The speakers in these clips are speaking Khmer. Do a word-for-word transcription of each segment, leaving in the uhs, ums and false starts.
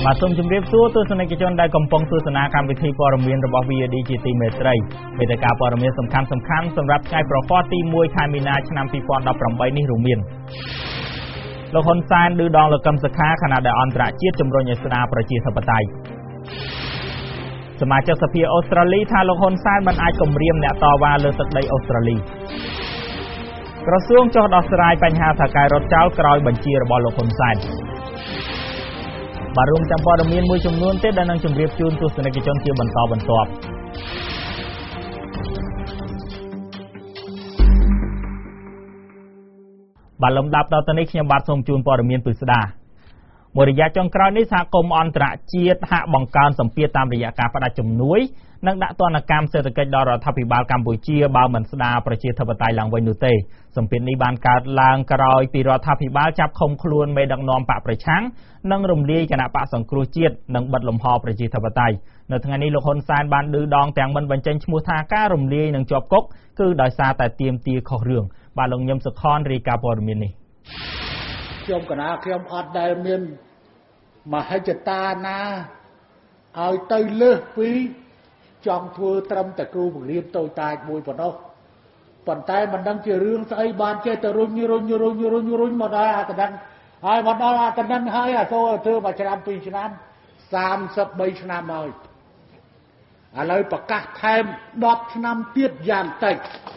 បាទសូមជម្រាបសួរទស្សនិកជនដែលកំពុងទស្សនាកម្មវិធីព័ត៌មានរបស់ វី អូ ឌី ជាទីមេត្រីវេទិកាព័ត៌មានសំខាន់ៗសម្រាប់ថ្ងៃប្រហ័សទីមួយខែមីនាឆ្នាំពីរពាន់ដប់ប្រាំបីនេះរួមមានលោកហ៊ុនសែនឌឺដងលោកកឹមសុខាខណៈដែលអន្តរជាតិជំរុញឲ្យស្ដារប្រជាធិបតេយ្យសមាជិកសភាអូស្ត្រាលីថាលោកហ៊ុនសែនមិនអាចគំរាមអ្នកតវ៉ាលើទឹកដីអូស្ត្រាលីក្រសួងចុះដោះស្រាយបញ្ហាថៅកែរត់ចោលក្រោយបញ្ជារបស់លោកហ៊ុនសែនបាទរួមទាំងព័ត៌មានមួយចំនួនទៀតដែលនឹងជម្រាបជូនទស្សនិកជនជាបន្តបន្ទាប់បាទលំដាប់ដល់ទៅនេះខ្ញុំបាទសូមជូនព័ត៌មានពិស្ដាមួយរយៈចុងក្រោយនេះសហគមន៍អន្តរជាតិហាក់បង្កើនសម្ពាធតាមរយៈការផ្ដាច់ជំនួយនិងដាក់ទណ្ឌកម្មសេដ្ឋកិច្ចដល់រដ្ឋាភិបាលកម្ពុជាបើមិនស្ដារប្រជាធិបតេយ្យឡើងវិញនោះទេសម្ពាធនេះបានកើតឡើងក្រោយពីរដ្ឋាភិបាលចាប់ឃុំខ្លួនមេដឹកនាំបកប្រឆាំងនិងរំលាយគណៈបកសង្គ្រោះជាតិនិងបិទលំហប្រជាធិបតេយ្យនៅថ្ងៃនេះលោកហ៊ុនសែនបានឌឺដងទាំងមិនបញ្ចេញឈ្មោះថាការរំលាយនឹងជាប់គុកគឺដោយសារតែទាមទារខុសរឿងបាទលោកញឹមសុខនរាយការណ៍ព័ត៌មាននេះខ្ញុំកណាខ្ញុំអត់ដែលមានមហិច្ឆតាណាឲ្យទៅលើសពីចង់ធ្វើត្រឹមតែគ្រូបង្រៀនតូចតាចមួយប៉ុណ្ណោះប៉ុន្តែមិនដឹងជារឿងស្អីបានចេះទៅរុញរុញរុញរុញរុញមកដល់អាកណ្ដឹងហើយមកដល់អាកណ្ដឹងហើយអាចូលធ្វើមួយឆ្នាំពីរឆ្នាំសាមសិបបីឆ្នាំហើយឥឡូវប្រកាសថែមដប់ឆ្នាំទៀតយ៉ាងតិច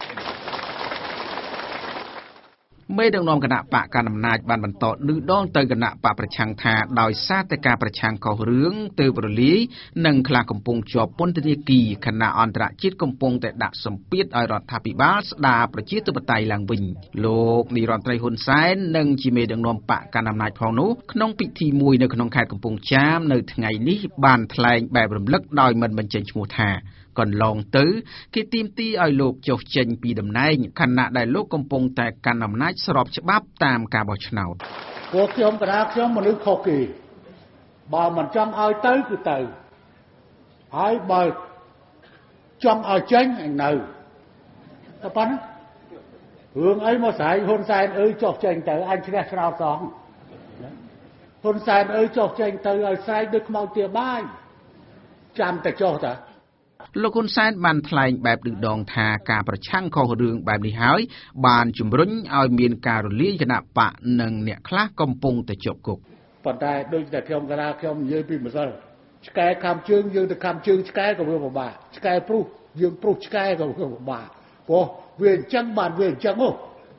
មេដឹកនាំគណៈបកកណ្ដាលអំណាចបានបន្តឌឺដងទៅគណៈបកប្រឆាំងថាដោយសារតែការប្រឆាំងខុសរឿងទើបរលាយនិងខ្លះកំពុងជាប់ពន្ធនាគារគណៈអន្តរជាតិកំពុងតែដាក់សម្ពាធឲ្យរដ្ឋាភិបាលស្ដារប្រជាធិបតេយ្យឡើងវិញលោកនាយរដ្ឋមន្ត្រីហ៊ុនសែននិងជាមេដឹកនាំបកកណ្ដាលអំណាចផងនោះក្នុងពិធីមួយនៅក្នុងខេត្តកំពង់ចាមនៅថ្ងៃនេះបានថ្លែងបែបរំលឹកដោយមិនបញ្ចេញឈ្មោះថាកន្លងទៅគេទាមទារឲ្យលោកចុះចេញពីតំណែងខណៈដែលលោកកំពុងតែកាន់អំណាចស្របច្បាប់តាមការបោះឆ្នោតពួកខ្ញុំកណាខ្ញុំមនុស្សខុសគេបើមិនចង់ឲ្យទៅគឺទៅហើយបើចង់ឲ្យចេញឯងនៅតែប៉ុណ្ណារឿងអីមកស្រែកហ៊ុនសែនអើយចុះចេញទៅអញឈ្នះឆ្នោតសងហ៊ុនសែនអើយចុះចេញទៅឲ្យស្រែកដូចខ្មោចទាបាយចាំតែចុះតាលោកហ៊ុនសែនបានថ្លែងបែបឌឺដងថាការប្រឆាំងខុសរឿងបែបនេះហើយបានជំរុញឲ្យមានការរលាយគណៈបកនិងអ្នកខ្លះកំពុងតែជាប់គុកប៉ុន្តែដូចតែខ្ញុំកណាខ្ញុំនិយាយពីម្សិលឆ្កែខំជើងយើងទៅខំជើងឆ្កែក៏វាពិបាកឆ្កែព្រុសយើងព្រុសឆ្កែក៏វាពិបាកព្រោះវាអញ្ចឹងបានវាអញ្ចឹងហ៎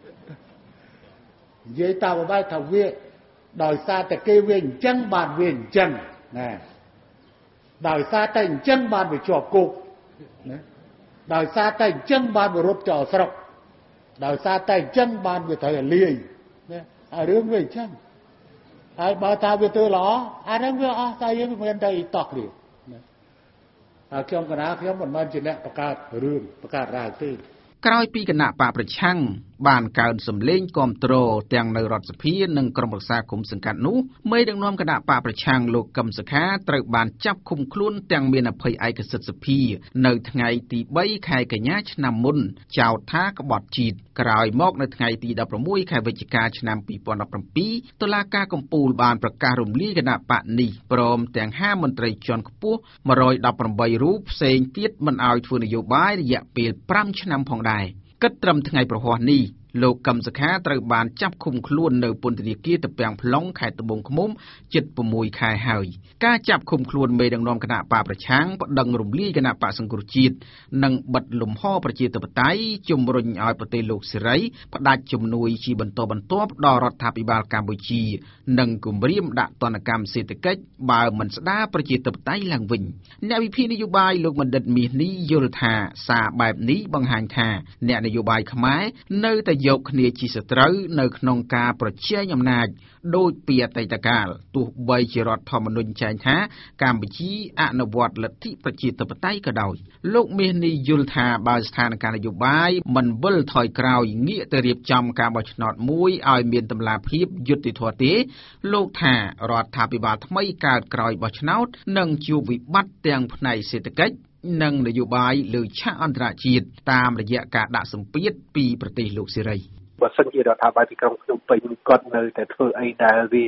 និយាយតាមបែបថាវាដោយសារតែគេវាអញ្ចឹងបានវាអញ្ចឹងណាដោយសារតែអញ្ចឹងបានវាជាប់គុកណាដោយសារតែអញ្ចឹងបានវារត់ចោលស្រុកដោយសារតែអញ្ចឹងបានវាត្រូវលាយណាអារឿងវាអញ្ចឹងហើយបើថាវាធ្វើល្អអារឿងវាអស់តែយើងមិនទៅតោះគ្នាណាហើយខ្ញុំកណាខ្ញុំមិនមែនជាអ្នកបង្កើតរឿងបង្កើតរ៉ាវទេក្រោយពីគណៈបកប្រឆាំងបានកើនសម្លេងគាំទ្រទាំងនៅរដ្ឋសភានិងក្រុមប្រឹក្សាគុំសង្កាត់នោះមេដឹកនាំគណៈបកប្រឆាំងលោកកឹមសុខាត្រូវបានចាប់ឃុំខ្លួនទាំងមានអភ័យឯកសិទ្ធិសភានៅថ្ងៃទីបីខែកញ្ញាឆ្នាំមុនចោទថាក្បត់ជាតិក្រោយមកនៅថ្ងៃទីដប់ប្រាំមួយខែវិច្ឆិកាឆ្នាំពីរពាន់ដប់ប្រាំពីរតុលាការកំពូលបានប្រកាសរំលាយគណៈបកនេះព្រមទាំងហាមមន្ត្រីជាន់ខ្ពស់មួយរយដប់ប្រាំបីរូបផ្សេងទៀតមិនឲ្យធ្វើនយោបាយរយៈពេលប្រាំឆ្នាំផងដែរគិតត្រឹមថ្ងៃប្រហ័សនេះលោកកឹមសុខាត្រូវបានចាប់ឃុំខ្លួននៅពន្ធនាគារតាពាំង plong ខេត្តត្បូងឃ្មុំជិត៦ខែហើយការចាប់ឃុំខ្លួនមេដឹកនាំគណៈបកប្រឆាំងប្តឹងរំលាយគណៈបកសង្គ្រោះជាតិនិងបិទលំហប្រជាធិបតេយ្យជំរុញឲ្យប្រទេសលោកសេរីផ្ដាច់ជំនួយជាបន្តបន្ទាប់ដល់រដ្ឋាភិបាលកម្ពុជានិងគម្រាមដាក់ទណ្ឌកម្មសេដ្ឋកិច្ចបើមិនស្ដារប្រជាធិបតេយ្យឡើងវិញអ្នកវិភាគនយោបាយលោកបណ្ឌិតមាសនេះយល់ថាសារបែបនេះបង្ហាញថាអ្នកនយោបាយខ្មែរនៅតែយកគ្នាជាសត្រូវនៅក្នុងការប្រជែងអំណាចដោយពីអតីតកាលទោះបីជារដ្ឋធម្មនុញ្ញចែងថាកម្ពុជាអនុវត្តលទ្ធិប្រជាធិបតេយ្យក៏ដោយលោកមាសនេះយល់ថាបើស្ថានភាពនយោបាយមិនវិលថយក្រោយងាកទៅរៀបចំការបោះឆ្នោតមួយឲ្យមានតម្លាភាពយុត្តិធម៌ទេលោកថារដ្ឋាភិបាលថ្មីកើតក្រោយបោះឆ្នោតនឹងជួបវិបត្តិទាំងផ្នែកសេដ្ឋកិច្ចនិងនយោបាយលើឆាកអន្តរជាតិតាមរយៈការដាក់សម្ពាធពីប្រទេសលោកសេរីបើសិនជារដ្ឋាភិបាលទីក្រុងភ្នំពេញគាត់នៅតែធ្វើអីដែលវា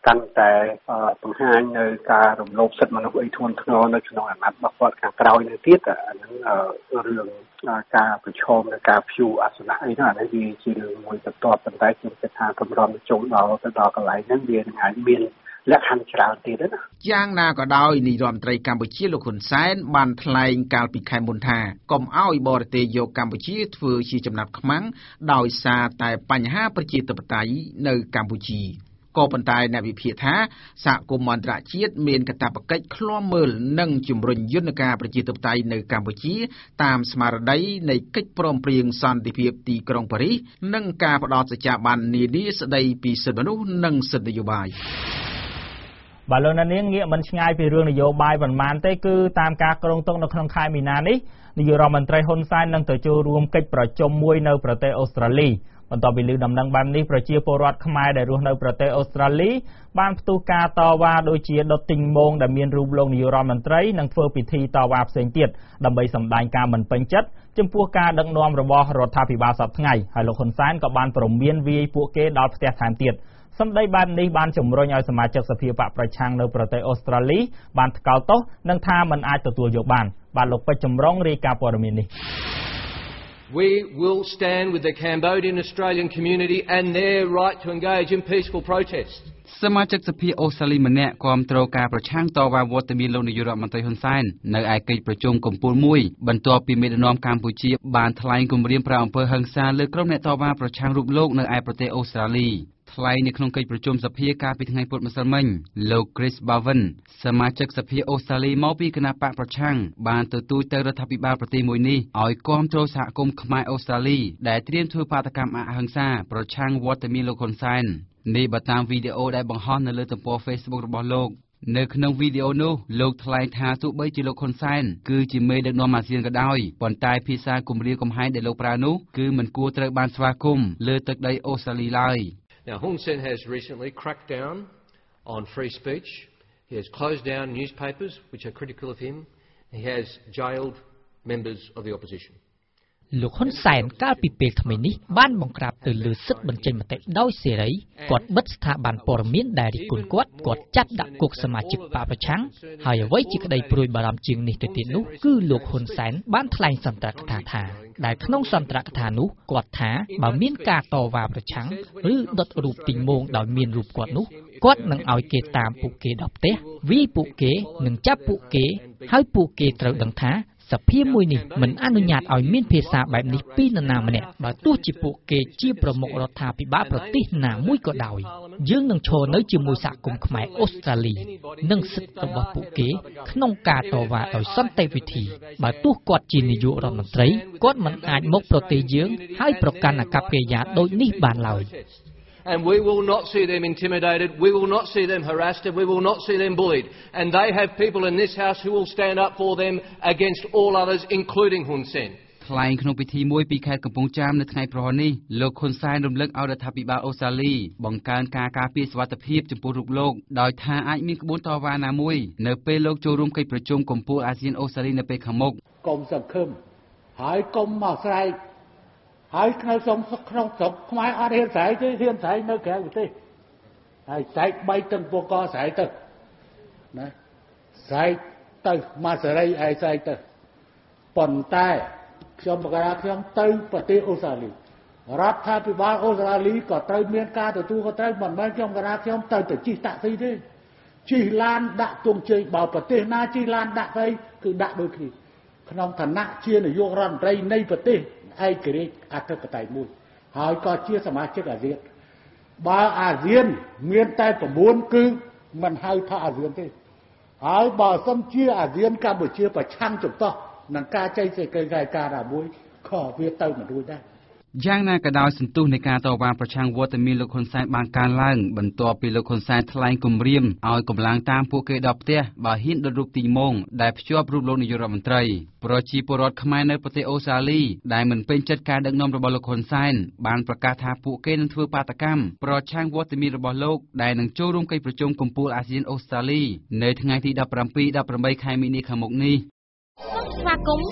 កាន់តែបង្ហាញនៅការរំលោភសិទ្ធិមនុស្សអីធ្ងន់ធ្ងរនៅក្នុងអាណត្តិរបស់គាត់ខាងក្រោយនេះទៀតអាហ្នឹងរឿងការប្រឈមនឹងការព្យួរអសនៈអីហ្នឹងអានេះវាជារឿងមួយបន្ទាប់ប៉ុន្តែខ្ញុំគិតថាកម្រិតចូលដល់ទៅដល់កន្លែងហ្នឹងវានឹងអាចមានលក្ខខណ្ឌច្រើនទៀតណាយ៉ាងណាក៏ដោយនាយរដ្ឋមន្ត្រីកម្ពុជាលោកហ៊ុនសែនបានថ្លែងកាលពីខែមុនថាកុំឲ្យបរទេសយកកម្ពុជាធ្វើជាចំណាត់ខ្មាំងដោយសារតែបញ្ហាប្រជាធិបតេយ្យនៅកម្ពុជាក៏ប៉ុន្តែអ្នកវិភាគថាសហគមន៍អន្តរជាតិមានកាតព្វកិច្ចឃ្លាំមើលនិងជំរុញយន្តការប្រជាធិបតេយ្យនៅកម្ពុជាតាមស្មារតីនៃកិច្ចព្រមព្រៀងសន្តិភាពទីក្រុងប៉ារីសនិងការផ្ដល់សច្ចាប័ននានាស្តីពីសិទ្ធិមនុស្សនិងសិទ្ធិនយោបាយបាទលោកនាងងាកមិនឆ្ងាយពីរឿងនយោបាយប៉ុន្មានទេគឺតាមការគ្រោងទុកនៅក្នុងខែមីនានេះនាយករដ្ឋមន្ត្រីហ៊ុនសែននឹងទៅចូលរួមកិច្ចប្រជុំមួយនៅប្រទេសអូស្ត្រាលីបន្ទាប់ពីលើកដំណឹងបែបនេះប្រជាពលរដ្ឋខ្មែរដែលរស់នៅប្រទេសអូស្ត្រាលីបានផ្ទុះការតវ៉ាដូចជាដុតទិញម៉ូងដែលមានរូបលោកនាយករដ្ឋមន្ត្រីនិងធ្វើពិធីតវ៉ាផ្សេងទៀតដើម្បីសម្ដែងការមិនពេញចិត្តចំពោះការដឹកនាំរបស់រដ្ឋាភិបាលសប្តាហ៍ថ្ងៃហើយលោកហ៊ុនសែនក៏បានព្រមានវាយពួកគេដល់ផ្ទះថែមទៀតសម្ដីបែបនេះបានជំរុញឲ្យសមាជិកសភាបកប្រឆាំងនៅប្រទេសអូស្ត្រាលីបានថ្កោលទោសនិងថាមិនអាចទទួលយកបានបាទលោកពេជ្រចម្រុងរាយការណ៍ព័ត៌មាននេះ We will stand with the Cambodian Australian community and their right to engage in peaceful protest. សមាជិកសភាអូស្ត្រាលីម្នាក់គាំទ្រការប្រឆាំងតវ៉ាវត្តមានលោកនាយករដ្ឋមន្ត្រីហ៊ុនសែននៅឯកិច្ចប្រជុំកំពូលមួយបន្ទាប់ពីមេដឹកនាំកម្ពុជាបានថ្លែងគម្រាមប្រាអំពើហិង្សាលើក្រុមអ្នកតវ៉ាប្រឆាំងរូបលោកនៅឯប្រទេសអូស្ត្រាលីថ្លែងនៅក្នុងកិច្ចប្រជុំសភាកាលពីថ្ងៃពុធម្សិលមិញលោក Chris Bowen សមាជិកសភាអូស្ត្រាលីមកពីគណៈបកប្រឆាំងបានទទូចទៅរដ្ឋាភិបាលប្រទេសមួយនេះឲ្យគាំទ្រសហគមន៍ខ្មែរអូស្ត្រាលីដែលត្រៀមធ្វើបាតកម្មអហិង្សាប្រឆាំងវត្តមានលោកហ៊ុនសែននេះបើតាមវីដេអូដែលបង្ហោះនៅលើទំព័រ Facebook របស់លោកនៅក្នុងវីដេអូនោះលោកថ្លែងថាទោះបីជាលោកហ៊ុនសែនគឺជាមេដឹកនាំអាស៊ានក៏ដោយប៉ុន្តែភាសាគំរាមកំហែងដែលលោកប្រើនោះគឺមិនគួរត្រូវបានស្វាគមន៍លើទឹកដីអូស្ត្រាលីឡើយ Now, Hun Sen has recently cracked down on free speech. He has closed down newspapers which are critical of him. He has jailed members of the opposition. លោកហ៊ុនសែនកាលពីពេលថ្មីនេះបានបង្ក្រាបទៅលើសិទ្ធិបញ្ចេញមតិដោយសេរីគាត់បិទស្ថាប័នព័ត៌មានដែលរិះគន់គាត់គាត់ចាប់ដាក់គុកសមាជិកបកប្រឆាំងហើយអ្វីជាក្តីព្រួយបារម្ភជាងនេះទៅទៀតនោះគឺលោកហ៊ុនសែនបានថ្លែងសន្ទរកថាថាដែលក្នុងសន្ទរកថានោះគាត់ថាបើមានការតវ៉ាប្រឆាំងឬដុតរូបទីងម៉ូងដោយមានរូបគាត់នោះគាត់នឹងឲ្យគេតាមពួកគេដល់ផ្ទះវាយពួកគេនិងចាប់ពួកគេហើយពួកគេត្រូវដឹងថាសភាមួយនេះមិនអនុញ្ញាតឲ្យមានភាសាបែបនេះពីនរណាម្នាក់បើទោះជាពួកគេជាប្រមុខរដ្ឋាភិបាលប្រទេសណាមួយក៏ដោយយើងនឹងឈរនៅជាមួយសហគមន៍ខ្មែរអូស្ត្រាលីនិងសិទ្ធិរបស់ពួកគេក្នុងការតវ៉ាដោយសន្តិវិធីបើទោះគាត់ជានាយករដ្ឋមន្ត្រីគាត់មិនអាចមកប្រទេសយើងហើយប្រកាន់អាកប្បកិរិយាដូចនេះបានឡើយ And we will not see them intimidated, we will not see them harassed, and we will not see them bullied. And they have people in this house who will stand up for them against all others, including Hun Sen. ថ្លែងក្នុងពិធីមួយពីខេត្តកំពង់ចាមនៅថ្ងៃប្រហ័ននេះលោកហ៊ុនសែនរំលឹកឲ្យរដ្ឋាភិបាលអូស្ត្រាលីបង្កើនការការពារសុវត្ថិភាពចំពោះរូបលោកដោយថាអាចមានក្បួនតវ៉ាណាមួយនៅពេលលោកចូលរួមកិច្ចប្រជុំកំពូលអាស៊ានអូស្ត្រាលីនៅពេលខាងមុខកុំសង្ឃឹមហើយកុំមកស្រែកហើយក្នុងក្នុងក្នុងស្រុកខ្មែរអត់ហ៊ានស្រែកទេហ៊ានស្រែកនៅក្រៅប្រទេសហើយស្រែកបីទឹកពួកកស្រែកទៅណាស្រែកទៅមកសេរីឯស្រែកទៅប៉ុន្តែខ្ញុំបកការខ្ញុំទៅប្រទេសអូស្ត្រាលីរដ្ឋាភិបាលអូស្ត្រាលីក៏ត្រូវមានការទទួលខុសត្រូវមិនមែនខ្ញុំកណាខ្ញុំទៅទៅជិះតាក់ស៊ីទេជិះឡានដាក់ទង់ជើងបើប្រទេសណាជិះឡានដាក់ទៅគឺដាក់ដូចគ្នាក្នុងឋានៈជានាយករដ្ឋមន្ត្រីនៃប្រទេសឯករាជ្យអធិបតេយ្យមួយហើយក៏ជាសមាជិកអាស៊ានបើអាស៊ានមានតែ៩គឺមិនហៅថាអាស៊ានទេហើយបើសិនជាអាស៊ានកម្ពុជាប្រឆាំងចំទាស់នឹងការចែកសេចក្តីការណាមួយក៏វាទៅមិនរួចដែរយ៉ាងណាក៏ដោយសន្ទុះនៃការតវ៉ាប្រឆាំងវត្តមានលោកហ៊ុនសែនបានកើនឡើងបន្ទាប់ពីលោកហ៊ុនសែនថ្លែងគំរាមឲ្យកម្លាំងតាមពួកគេដល់ផ្ទះបើហ៊ានដុតរូបទីងម៉ូងដែលភ្ជាប់រូបលោកនាយករដ្ឋមន្ត្រីប្រជាពលរដ្ឋខ្មែរនៅប្រទេសអូស្ត្រាលីដែលមិនពេញចិត្តការដឹកនាំរបស់លោកហ៊ុនសែនបានប្រកាសថាពួកគេនឹងធ្វើបាតកម្មប្រឆាំងវត្តមានរបស់លោកដែលនឹងចូលរួមកិច្ចប្រជុំកំពូលអាស៊ានអូស្ត្រាលីនៅថ្ងៃទីដប់ប្រាំពីរ ដប់ប្រាំបីខែមីនាខាងមុខនេះសូមស្វាគមន៍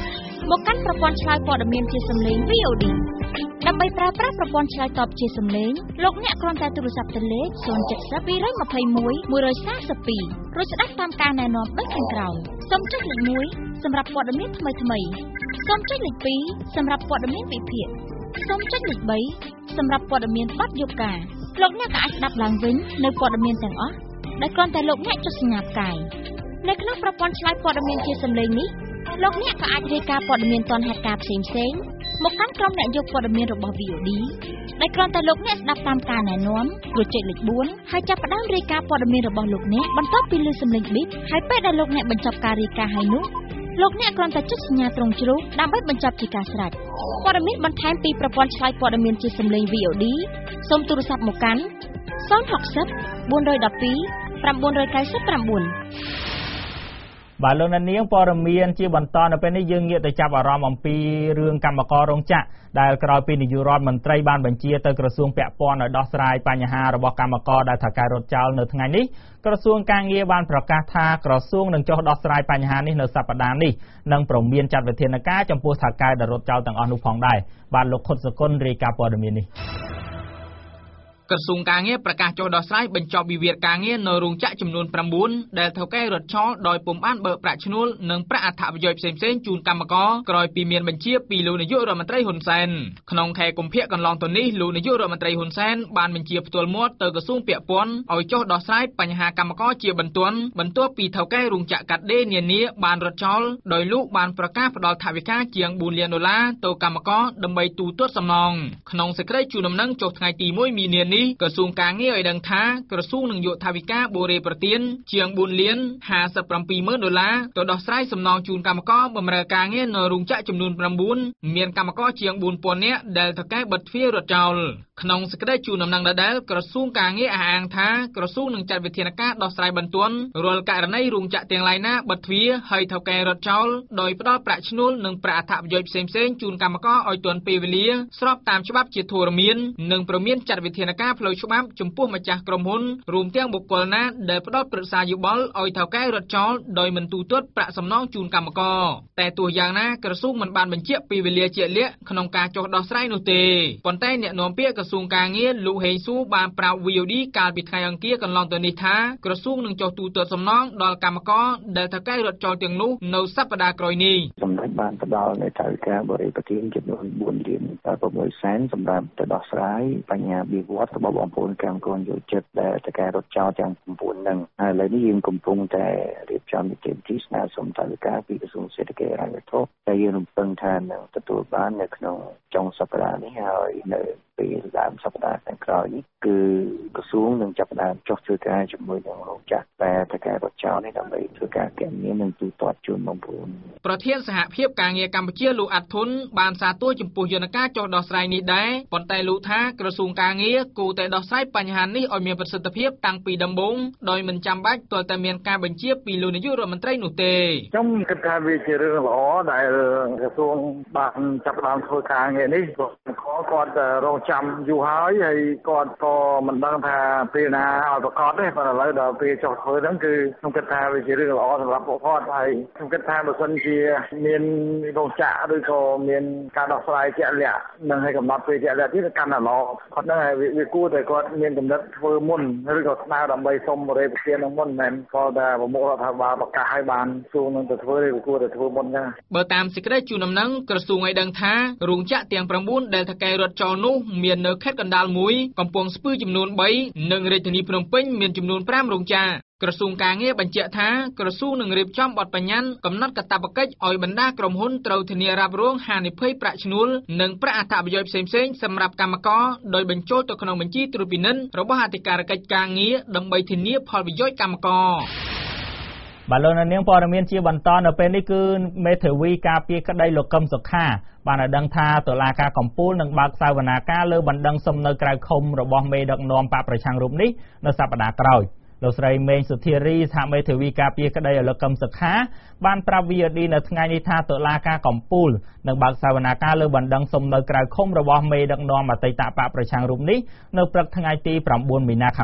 មកកាន់ប្រព័ន្ធឆ្លើយព័ត៌មានជាសំឡេង វី អូ ឌី ដើម្បីប្រើប្រាស់ប្រព័ន្ធឆ្លើយតបជាសំឡេងលោកអ្នកគ្រាន់តែទូរស័ព្ទទៅលេខ ศูนย์ เจ็ด ศูนย์ ពីរ ยี่สิบเอ็ด หนึ่ง สี่ สี่ ពីរ រួចស្ដាប់តាមការណែនាំដូចខាងក្រោមសូមចុចលេខ មួយ សម្រាប់ព័ត៌មានថ្មីថ្មីសូមចុចលេខ ពីរ សម្រាប់ព័ត៌មានវិភាគសូមចុចលេខ បី សម្រាប់ព័ត៌មានបទយប់ការលោកអ្នកក៏អាចស្ដាប់ឡើងវិញនៅព័ត៌មានទាំងអស់ដែលគ្រាន់តែលោកអ្នកចុចសញ្ញាផ្កាយនៅក្នុងប្រព័ន្ធឆ្លើយព័ត៌មានជាសំឡេងនេះលោកអ្នកក៏អាចរាយការណ៍ព័ត៌មានទាន់ហេតុការណ៍ផ្សេងផ្សេងមកកាន់ក្រុមអ្នកយកព័ត៌មានរបស់ វី អូ ឌី ដែលគ្រាន់តែលោកអ្នកស្ដាប់តាមការណែនាំរួចចុចលេខ បួន ហើយចាប់ផ្ដើមរាយការណ៍ព័ត៌មានរបស់លោកអ្នកបន្ទាប់ពីឮសំឡេងប៊ីបហើយពេលដែលលោកអ្នកបញ្ចប់ការរាយការណ៍ហើយនោះលោកអ្នកគ្រាន់តែចុចសញ្ញាត្រង់ជ្រូកដើម្បីបញ្ចប់ជាការស្រេចព័ត៌មានបន្ថែមពីប្រព័ន្ធឆ្លើយព័ត៌មានជាសំឡេង វី អូ ឌី សូមទូរស័ព្ទមកកាន់ ศูนย์ หก ศูนย์ bốn หนึ่ง สอง เก้า เก้า เก้าបាទលោកនាងព័ត៌មានជាបន្តនៅពេលនេះយើងងាកទៅចាប់អារម្មណ៍អំពីរឿងកម្មកររោងចក្រដែលក្រោយពីនាយករដ្ឋមន្ត្រីបានបញ្ជាទៅក្រសួងពាក់ព័ន្ធឲ្យដោះស្រាយបញ្ហារបស់កម្មករដែលថៅកែរត់ចោលនៅថ្ងៃនេះក្រសួងការងារបានប្រកាសថាក្រសួងនឹងចុះដោះស្រាយបញ្ហានេះនៅសប្តាហ៍នេះនិងព្រមមានចាត់វិធានការចំពោះថៅកែដែលរត់ចោលទាំងអស់នោះផងដែរបាទលោកខុតសកុនរាយការណ៍ព័ត៌មាននេះក្រសួងការងារប្រកាសចុះដោះស្រាយបញ្ចប់វិវាទការងារនៅរោងចក្រចំនួន chín ដែលថៅកែរត់ចោលដោយពុំបានបើកប្រាក់ឈ្នួលនិងប្រាក់អត្ថប្រយោជន៍ផ្សេងៗជូនកម្មករក្រោយពីមានបញ្ជាពីលោកនាយករដ្ឋមន្ត្រីហ៊ុនសែនក្នុងខែកុម្ភៈកន្លងទៅនេះលោកនាយករដ្ឋមន្ត្រីហ៊ុនសែនបានបញ្ជាផ្ទាល់មាត់ទៅក្រសួងពាក់ព័ន្ធឲ្យចុះដោះស្រាយបញ្ហាកម្មករជាបន្ទាន់បន្ទាប់ពីថៅកែរោងចក្រកាត់ដេរនានាបានរត់ចោលដោយលោកបានប្រកាសផ្ដល់ថវិកាជាង bốn លានដុល្លារទៅកម្មករដើម្បីទូទាត់សំណងក្នុងសេចក្តីជូនដំណឹងចុះថ្ងៃទី một មីនានេះក្រសួងការងារឲ្យដឹងថាក្រសួងនឹងយកថវិកាបូរេប្រទានជាង bốn លាន ห้าสิบเจ็ด ម៉ឺនដុល្លារទៅដោះស្រាយសំណងជូនកម្មករបម្រើការងារនៅរោងចក្រចំនួន chín មានកម្មករជាង bốnពាន់នាក់ដែលថៅកែបិទទ្វាររត់ចោលក្នុងសេចក្តីជូនដំណឹងដដែលក្រសួងការងារអះអាងថាក្រសួងនឹងចាត់វិធានការដោះស្រាយបន្ទាន់រាល់ករណីរោងចក្រទាំងឡាយណាបិទទ្វារហើយថៅកែរត់ចោលដោយផ្ដល់ប្រាក់ឈ្នួលនិងប្រាក់អត្ថប្រយោជន៍ផ្សេងៗជូនកម្មករឲ្យទាន់ពេលវេលាស្របតាមច្បាប់ជាធរមាននិងព្រមមានចាត់វិធានការផ្លូវច្បាប់ចំពោះម្ចាស់ក្រុមហ៊ុនរួមទាំងបុគ្គលណាដែលផ្ដល់ប្រឹក្សាយោបល់ឲ្យថៅកែរត់ចោលដោយមិនទូទាត់ប្រាក់សំណងជូនកម្មករតែទោះយ៉ាងណាក្រសួងមិនបានបញ្ជាក់ពីវេលាជាក់លាក់ក្នុងការចុះដោះស្រាយនោះទេប៉ុន្តែអ្នកនាំពាក្យក្រសួងការងារលោកហេងស៊ូបានប្រាប់ វី អូ ឌី កាលពីថ្ងៃអង្គារកន្លងទៅនេះថាក្រសួងនឹងចុះទូទាត់សំណងដល់កម្មករដែលថៅកែរត់ចោលទាំងនោះនៅសប្តាហ៍ក្រោយនេះសម្ដេចបានផ្ដល់នៅថៅកែបរិយាប្រទានចំនួន bốn លាន sáu សែនសម្រាប់ទៅដោះស្រាយបញ្ហាវិវត្តរបស់បងប្អូនកម្មករយោជិតដែលថៅកែរត់ចោលទាំង chín ហ្នឹងហើយឥឡូវនេះយើងកំពុងតែរៀបចំនីតិវិធីស្នើសុំថវិកាពីក្រសួងសេដ្ឋកិច្ចហិរញ្ញវត្ថុដែលយើងរំពឹងថានឹងទទួលបាននៅក្នុងចុងសប្តាហ៍នេះហើយនៅពេលដើមសប្តាហ៍ខាងក្រោយនេះគឺក្រសួងនឹងចាប់ផ្ដើមចុះធ្វើការជាមួយនឹងរោងចក្រតែថៅកែរត់ចោលនេះដើម្បីធ្វើការគណនានិងទូទាត់ជូនបងប្អូនប្រធានសហភាពការងារកម្ពុជាលោកអាត់ធុនបានសាទរចំពោះយន្តការចុះដោះស្រាយនេះដែរប៉ុន្តែលោកថាក្រសួងការងារគួរតែដោះស្រាយបញ្ហានេះឲ្យមានប្រសិទ្ធភាពតាំងពីដំបូងដោយមិនចាំបាច់ទាល់តែមានការបញ្ជាពីលោកនាយករដ្ឋមន្ត្រីនោះទេខ្ញុំគិតថាវាជារឿងល្អដែលក្រសួងបានចាប់ផ្ដើមធ្វើការងារនេះគាត់រងចាំយូរហើយហើយគាត់ក៏មិនដឹងថាពេលណាឲ្យប្រកាសទេប៉ុន្តែឥឡូវដល់ពេលចុះធ្វើហ្នឹងគឺខ្ញុំគិតថាវាជារឿងល្អសម្រាប់ពួកគាត់ហើយខ្ញុំគិតថាបើសិនជាមានរោងចក្រឬក៏មានការដោះស្រាយជាក់លាក់នឹងឲ្យកំណត់ពេលជាក់លាក់ទៀតកាន់តែល្អគាត់ហ្នឹងហើយវាគួរតែគាត់មានកំណត់ធ្វើមុនឬក៏ស្នើដើម្បីសុំបរិយាប្រទាននឹងមុនមិនក៏តែប្រមុខរដ្ឋាភិបាលប្រកាសឲ្យបានសួងនឹងទៅធ្វើឬគួរតែធ្វើមុនហ្នឹងបើតាមសេចក្តីជូនដំណឹងក្រសួងឲ្យដឹងថារោងចក្រទាំង chín ដែលថៅកែរត់ចោលនោះមាននៅខេត្តកណ្ដាលមួយកំពង់ស្ពឺចំនួន បីនិងរាជធានីភ្នំពេញមានចំនួន 5 រោងចក្រក្រសួងការងារបញ្ជាក់ថាក្រសួងនឹងរៀបចំបទបញ្ញត្តិកំណត់កាតព្វកិច្ចឲ្យបណ្ដាក្រុមហ៊ុនត្រូវធានារ៉ាប់រងហានិភ័យប្រាក់ឈ្នួលនិងប្រាក់អត្ថប្រយោជន៍ផ្សេងៗសម្រាប់កម្មករដោយបញ្ចូលទៅក្នុងបញ្ជីត្រួតពិនិត្យរបស់អធិការកិច្ចការងារដើម្បីធានាផលប្រយោជន៍កម្មករបាទលោកនាងព័ត៌មានជាបន្តនៅពេលនេះគឺមេធាវីការពារក្តីលោកកឹមសុខាបានឲ្យដឹងថាតុលាការកំពូលនឹងបើកសវនាការលើបណ្ដឹងសុំនៅក្រៅឃុំរបស់មេដឹកនាំបកប្រឆាំងរូបនេះនៅសប្តាហ៍ក្រោយលោកស្រីមេងសុធារីសហមេធាវីការពារក្តីលោកកឹមសុខាបានប្រាប់ វី អូ ឌី នៅថ្ងៃនេះថាតុលាការកំពូលនឹងបើកសវនាការលើបណ្ដឹងសុំនៅក្រៅឃុំរបស់មេដឹកនាំអតីតបកប្រឆាំងរូបនេះនៅព្រឹកថ្ងៃទី 9 មីនាខាងមុខ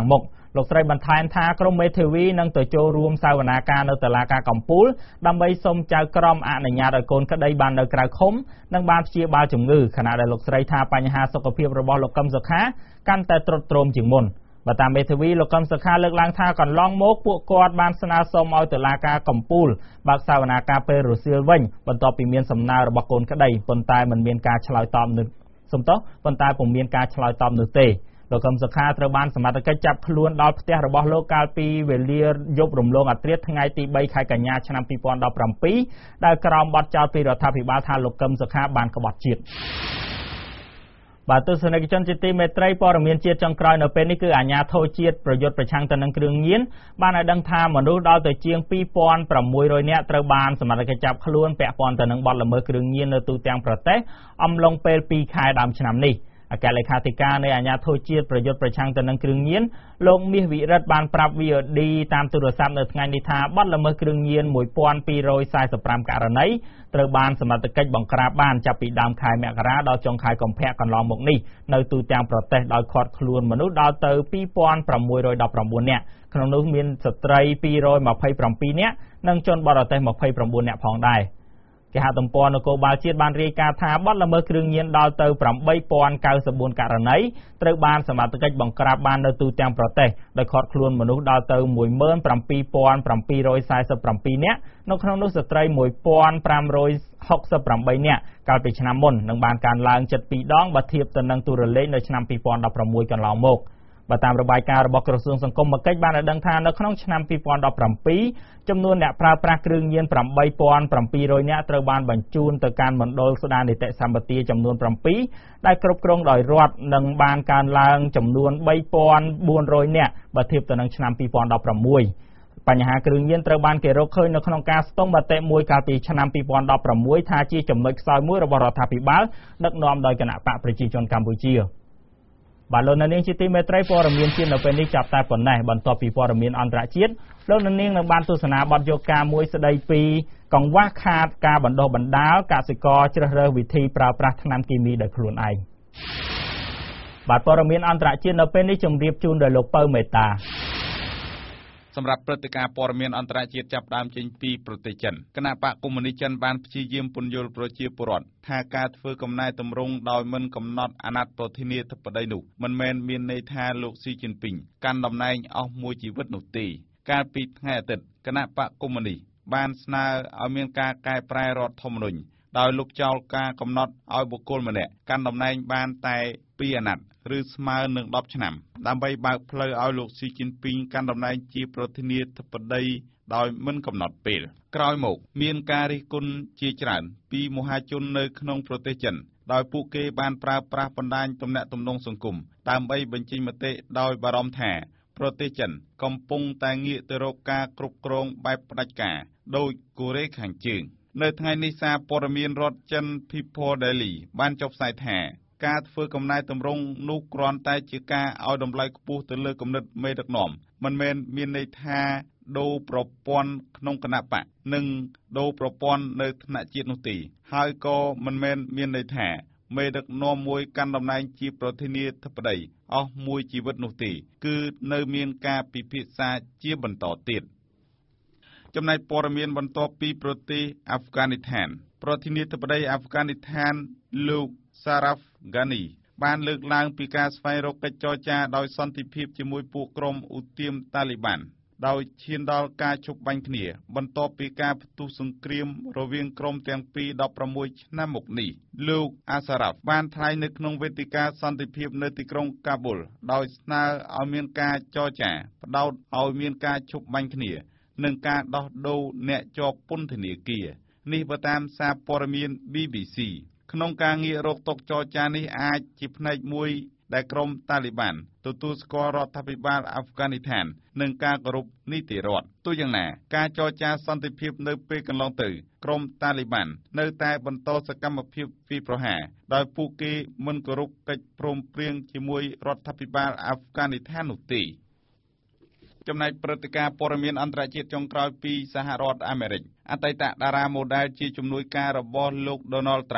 លោកស្រីបន្ថែមថាក្រុមមេធាវីនឹងទៅចូលរួមសវនាការនៅតុលាការកំពូលដើម្បីសុំចៅក្រមអនុញ្ញាតឲ្យកូនក្តីបាននៅក្រៅឃុំនិងបានព្យាបាលជំងឺខណៈដែលលោកស្រីថាបញ្ហាសុខភាពរបស់លោកកឹមសុខាកាន់តែទ្រុឌទ្រោមជាងមុនបើតាមមេធាវីលោកកឹមសុខាលើកឡើងថាកន្លងមកពួកគាត់បានស្នើសុំឲ្យតុលាការកំពូលបើកសវនាការពេលរសៀលវិញបន្ទាប់ពីមានសំណើរបស់កូនក្តីប៉ុន្តែមិនមានការឆ្លើយតបនោះសំទោសប៉ុន្តែពុំមានការឆ្លើយតបនោះទេលោកកឹមសុខាត្រូវបានសមត្ថកិច្ចចាប់ខ្លួនដល់ផ្ទះរបស់លោកកាលពីវេលាយប់រំលងអធ្រាត្រថ្ងៃទីបីខែកញ្ញាឆ្នាំពីរពាន់ដប់ប្រាំពីរដែលក្រោមបទចោទពីរដ្ឋាភិបាលថាលោកកឹមសុខាបានក្បត់ជាតិបាទទស្សនិកជនជាទីមេត្រីព័ត៌មានជាតិចុងក្រោយនៅពេលនេះគឺអាជ្ញាធរជាតិប្រយុទ្ធប្រឆាំងទៅនឹងគ្រឿងញៀនបានឲ្យដឹងថាមនុស្សដល់ទៅជាងពីរពាន់ប្រាំមួយរយនាក់ត្រូវបានសមត្ថកិច្ចចាប់ខ្លួនពាក់ព័ន្ធទៅនឹងបទល្មើសគ្រឿងញៀននៅទូទាំងប្រទេសអំឡុងពេលពីរខែដើមឆ្នាំនេះអគ្គលេខាធិការនៃអាជ្ញាធរជាតិប្រយុទ្ធប្រឆាំងទៅនឹងគ្រឿងញៀនលោកមាសវិរិទ្ធបានប្រាប់ វី អូ ឌី តាមទូរស័ព្ទនៅថ្ងៃនេះថាបទល្មើសគ្រឿងញៀនមួយពាន់ពីររយសែនសិបប្រាំករណីត្រូវបានសមត្ថកិច្ចបង្ក្រាបបានចាប់ពីដើមខែមករាដល់ចុងខែកុម្ភៈកន្លងមកនេះនៅទូទាំងប្រទេសដោយឃាត់ខ្លួនមនុស្សដល់ទៅពីរពាន់ប្រាំមួយរយដប់ប្រាំបួននាក់ក្នុងនោះមានស្ត្រីពីររយម្ភៃប្រាំពីរនាក់និងជនបរទេសម្ភៃប្រាំបួននាក់ផងដែរគេហទំព័រនគរបាលជាតិបានរាយការណ៍ថាបទល្មើសគ្រឿងញៀនដល់ទៅប្រាំបីពាន់កៅសិបបួនករណីត្រូវបានសមត្ថកិច្ចបង្ក្រាបបាននៅទូទាំងប្រទេសដោយឃាត់ខ្លួនមនុស្សដល់ទៅមួយម៉ឺនប្រាំពីរពាន់ប្រាំពីររយសែនសិបប្រាំពីរនាក់នៅក្នុងនោះស្ត្រីមួយពាន់ប្រាំរយហុកសិបប្រាំបីនាក់កាលពីឆ្នាំមុននិងបានកើនឡើងជិតពីរដងបើធៀបទៅនឹងតួលេខនៅឆ្នាំពីរពាន់ដប់ប្រាំមួយកន្លងមកបើតាមរបាយការណ៍របស់ក្រសួងសង្គមគិច្ចបានឲ្យដឹងថានៅក្នុងឆ្នាំពីរពាន់ដប់ប្រាំពីរចំនួនអ្នកប្រើប្រាស់គ្រឿងញៀនប្រាំបីពាន់ប្រាំពីររយនាក់ត្រូវបានបញ្ជូនទៅកាន់មណ្ឌលស្ដារនីតិសម្បទាចំនួនប្រាំពីរដែលគ្រប់គ្រងដោយរដ្ឋនិងបានកើនឡើងចំនួនបីពាន់បួនរយនាក់បើធៀបទៅនឹងឆ្នាំពីរពាន់ដប់ប្រាំមួយបញ្ហាគ្រឿងញៀនត្រូវបានគេរកឃើញនៅក្នុងការស្ទង់មតិមួយកាលពីឆ្នាំពីរពាន់ដប់ប្រាំមួយថាជាចំណុចខ្សោយមួយរបស់រដ្ឋាភិបាលដឹកនាំដោយគណៈបកប្រជាជនកម្ពុជាបាទលោកនាងជាទីមេត្រីព័ត៌មានជាតិនៅពេលនេះចាប់តែប៉ុណ្ណេះបន្ទាប់ពីព័ត៌មានអន្តរជាតិលោកនាងនឹងបានទស្សនាបទយកការមួយស្ដីពីកង្វះខាតការបណ្ដុះបណ្ដាលកសិករជ្រើសរើសវិធីប្រើប្រាស់ថ្នាំគីមីដោយខ្លួនឯងបាទព័ត៌មានអន្តរជាតិនៅពេលនេះជម្រាបជូនដោយលោកពៅមេតាសម្រាប់ព្រឹត្តិការណ៍ព័ត៌មានអន្តរជាតិចាប់ផ្ដើមចេញពីប្រទេសចិនគណៈបកកុម្មុយនីសចិនបានព្យាយាមពន្យល់ប្រជាពលរដ្ឋថាការធ្វើកំណែទម្រង់ដោយមិនកំណត់អាណត្តិប្រធានាធិបតីនោះមិនមែនមានន័យថាលោកស៊ីជីនពីងកាន់តំណែងអស់មួយជីវិតនោះទេកាលពីថ្ងៃអាទិត្យគណៈបកកុម្មុយនីសបានស្នើឲ្យមានការកែប្រែរដ្ឋធម្មនុញ្ញដោយលុបចោលការកំណត់ឲ្យបុគ្គលម្នាក់កាន់តំណែងបានតែពីរអាណត្តិឬស្មើនឹងដប់ឆ្នាំដើម្បីបើកផ្លូវឲ្យលោកស៊ីជីនពីងកាន់តំណែងជាប្រធានាធិបតីដោយមិនកំណត់ពេលក្រោយមកមានការរិះគន់ជាច្រើនពីមហាជននៅក្នុងប្រទេសចិនដោយពួកគេបានប្រើប្រាស់បណ្ដាញទំនាក់ទំនងសង្គមដើម្បីបញ្ចេញមតិដោយបារម្ភថាប្រទេសចិនកំពុងតែងាកទៅរកការគ្រប់គ្រងបែបផ្ដាច់ការដោយកូរ៉េខាងជើងនៅថ្ងៃនេះសារព័ត៌មានរដ្ឋចិន People Daily បានចុះផ្សាយថាការធ្វើកំណែទម្រង់នោះគ្រាន់តែជាការឲ្យតម្លៃខ្ពស់ទៅលើគំនិតមេដឹកនាំមិនមែនមានន័យថាដូរប្រព័ន្ធក្នុងគណៈបកនិងដូរប្រព័ន្ធនៅថ្នាក់ជាតិនោះទេហើយក៏មិនមែនមានន័យថាមេដឹកនាំមួយកាន់តំណែងជាប្រធានាធិបតីអស់មួយជីវិតនោះទេគឺនៅមានការពិភាក្សាជាបន្តទៀតចំណែកព័ត៌មានបន្ទាប់ពីប្រទេសអាហ្វហ្គានីស្ថានប្រធានាធិបតីអាហ្វហ្គានីស្ថានលោកSaraf Ghani បានលើកឡើងពីការស្វែងរកកិច្ចចរចាដោយសន្តិភាពជាមួយពួកក្រុមឧទាមតាលីបានដោយឈានដល់ការឈប់បាញ់គ្នាបន្ទាប់ពីការផ្ទុះសង្គ្រាមរវាងក្រុមទាំងពីរដប់ប្រាំមួយឆ្នាំមកនេះលោកអាសារ៉ាហ្វបានថ្លែងនៅក្នុងវេទិកាសន្តិភាពនៅទីក្រុងកាប៊ុលដោយស្នើឲ្យមានការចរចាផ្ដោតឲ្យមានការឈប់បាញ់គ្នានិងការដោះដូរអ្នកជាប់ពន្ធនាគារនេះបើតាមសារព័ត៌មាន ប៊ី ប៊ី ស៊ី ក្នុងការងាករកតុចរចានេះអាចជាផ្នែកមួយដែលក្រុមតាលីបានទទួលស្គាល់រដ្ឋាភិបាលអាហ្វហ្គានីស្ថាននិងការគោរពនីតិរដ្ឋទោះយ៉ាងណាការចរចាសន្តិភាពនៅពេលកន្លងទៅក្រុមតាលីបាននៅតែបន្តសកម្មភាពវាយប្រហារដោយពួកគេមិនគោរពកិច្ចព្រមព្រៀងជាមួយរដ្ឋាភិបាលអាហ្វហ្គានីស្ថាននោះទេចំណែកព្រឹត្តិការណ៍ព័ត៌មានអន្តរជាតិចុងក្រោយពីសហរដ្ឋអាមេរិកអតីតតារាម៉ូដែលជាជំនួយការរបស់លោក Donald Trump